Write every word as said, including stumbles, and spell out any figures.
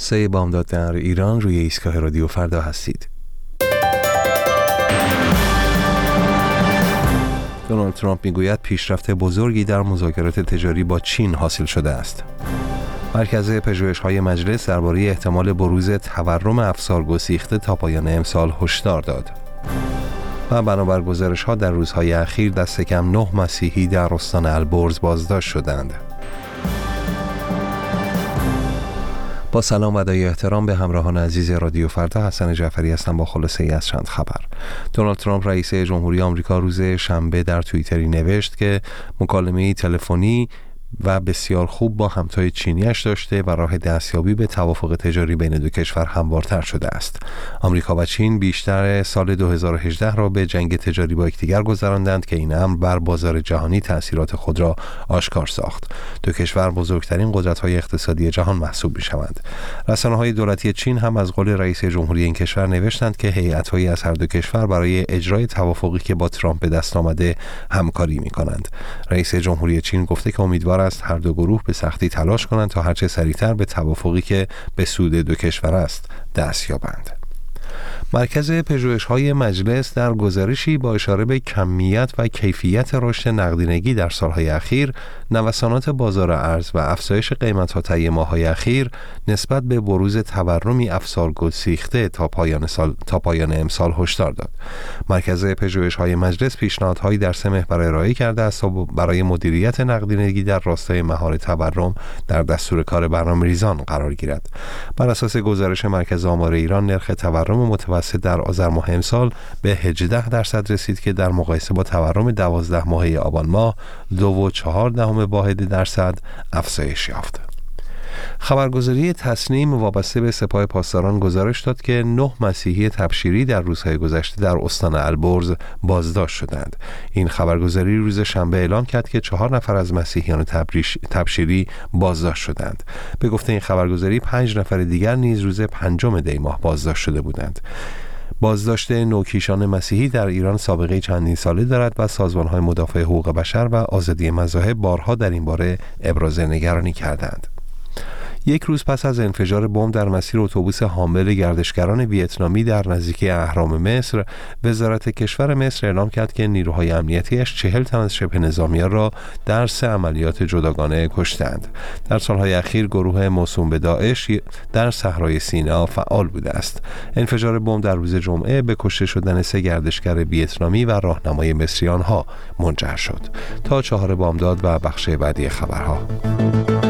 سه بامداد در ایران، روی ایستگاه رادیو فردا هستید. دونالد ترامپ میگوید پیشرفت بزرگی در مذاکرات تجاری با چین حاصل شده است. مرکز پژوهش‌های مجلس درباره احتمال بروز تورم افسار گسیخته تا پایان امسال هشدار داد. و بنابر گزارش‌ها در روزهای اخیر دست کم نه مسیحی در استان البرز بازداشت شدند. با سلام و ادای احترام به همراهان عزیز رادیو فردا، حسن جعفری هستم با خلاصه‌ای از چند خبر. دونالد ترامپ رئیس جمهوری آمریکا روز شنبه در توییتری نوشت که مکالمه‌ای تلفنی و بسیار خوب با همتای چینیش داشته و راه دستیابی به توافق تجاری بین دو کشور هموارتر شده است. آمریکا و چین بیشتر سال دو هزار و هجده را به جنگ تجاری با یکدیگر گذراندند که این امر بر بازار جهانی تأثیرات خود را آشکار ساخت. دو کشور بزرگترین قدرت‌های اقتصادی جهان محسوب می‌شوند. رسانه‌های دولتی چین هم از قول رئیس جمهوری این کشور نوشتند که هیئت‌هایی از هر دو کشور برای اجرای توافقی که با ترامپ به دست آمده همکاری می‌کنند. رئیس جمهوری چین گفته که امیدوار است هر دو گروه به سختی تلاش کنند تا هرچه سریعتر به توافقی که به سود دو کشور است دست یابند. مرکز پژوهش‌های مجلس در گزارشی با اشاره به کمیت و کیفیت رشد نقدینگی در سالهای اخیر، نوسانات بازار ارز و افزایش قیمت‌ها طی ماه‌های اخیر نسبت به بروز تورمی افسار گسیخته تا پایان سال تا پایان امسال هشدار داد. مرکز پژوهش‌های مجلس پیشنهادهایی در سه محور ارائه کرده است تا برای مدیریت نقدینگی در راستای مهار تورم در دستور کار برنامه‌ریزان قرار گیرد. بر اساس گزارش مرکز آمار ایران، نرخ تورم متوسط در آذر ماه امسال به هجده درصد رسید که در مقایسه با تورم دوازده ماهه آبان ماه دو و چهار دهم واحد درصد افزایش یافت. خبرگزاری تصنیم وابسته به سپاه پاسداران گزارش داد که نه مسیحی تبشیری در روزهای گذشته در استان البرز بازداشت شدند. این خبرگزاری روز شنبه اعلام کرد که چهار نفر از مسیحیان تبشیری بازداشت شدند. به گفته این خبرگزاری پنج نفر دیگر نیز روز پنجم دی ماه بازداشت شده بودند. بازداشت نوکیشان مسیحی در ایران سابقه چندین ساله دارد و سازمان‌های مدافع حقوق بشر و آزادی مذاهب بارها در این باره ابراز نگرانی کردند. یک روز پس از انفجار بمب در مسیر اتوبوس حامل گردشگران ویتنامی در نزدیکی اهرام مصر، وزارت کشور مصر اعلام کرد که نیروهای امنیتیش چهل تن از شبه نظامیان را در سه عملیات جداگانه کشتند. در سالهای اخیر گروه موسوم به داعش در صحرای سینا فعال بوده است. انفجار بمب در روز جمعه به کشته شدن سه گردشگر ویتنامی و راهنمای مصری آنها منجر شد. تا چهار بامداد و بخش بعدی خبرها.